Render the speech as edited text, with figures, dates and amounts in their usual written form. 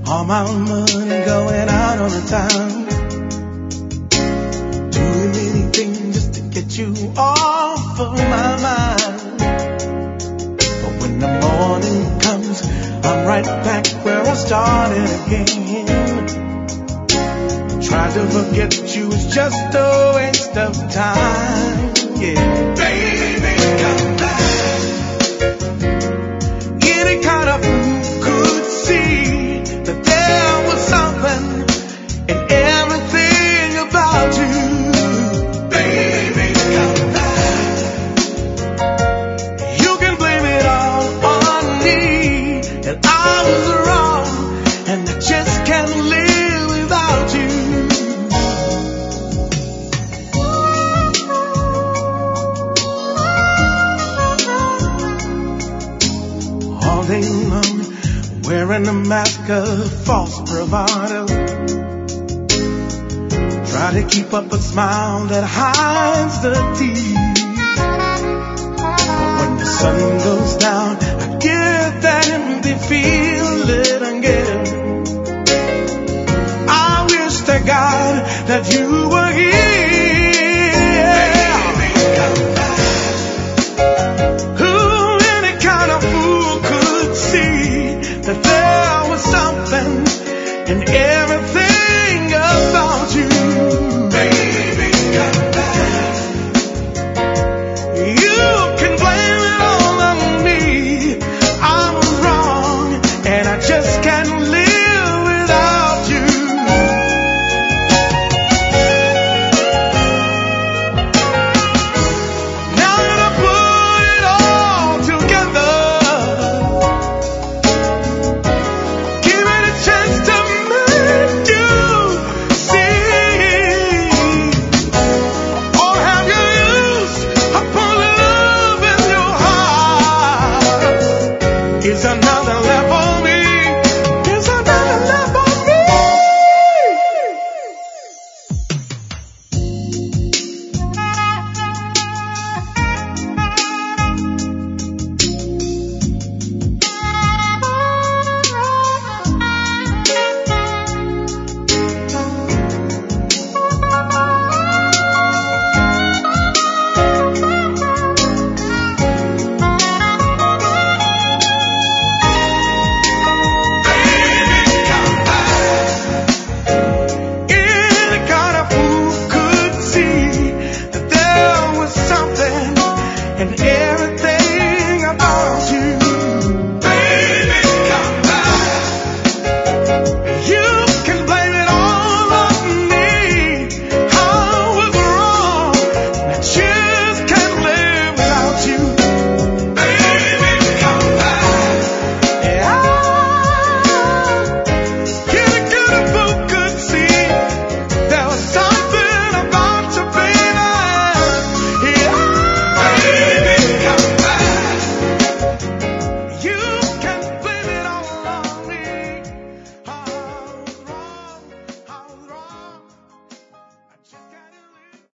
All my money going out on the town, doing anything just to get you off of my mind. But when the morning comes, I'm right back where I started again. Trying to forget you is just a waste of time. Yeah, baby, come back. Any kind of fool could see that there was something in everything about you. Baby, come back. You can blame it all on me, and I was wrong, and I just can't live without you. All day long, wearing a mask of false bravado, try to keep up a smile that hides the tears. But when the sun goes down, I get that empty feeling again. I wish to God that you were here. Baby, come back. Who, any kind of fool could see that there was something in everything about you. Baby, come back. You can blame it all on me. I was wrong, and I just can't live